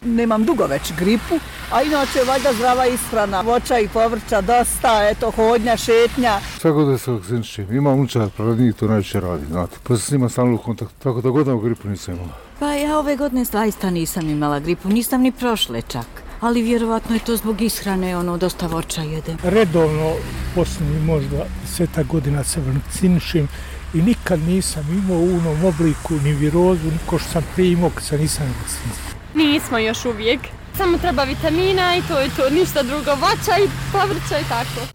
nemam dugo već gripu, a inače valjda zdrava ishrana, voća i povrća dosta, eto hodnja, šetnja. Sve godine se vakcinišem, imam unčad, njih to najviše radi, znate. Pa sam s njima stalno u kontaktu, tako da godinu gripu nisam imala. Pa ja ove godine zaista nisam imala gripu, nisam ni prošle čak. Ali vjerovatno je to zbog ishrane, dosta voća jedem. Redovno, posljednji možda 10 godina se vakcinišem i nikad nisam imao u onom obliku ni virozu, niko što sam prije imao kad sam nisam vakcinisan. Nismo još uvijek, samo treba vitamina i to je to, ništa drugo, voća i povrća i tako.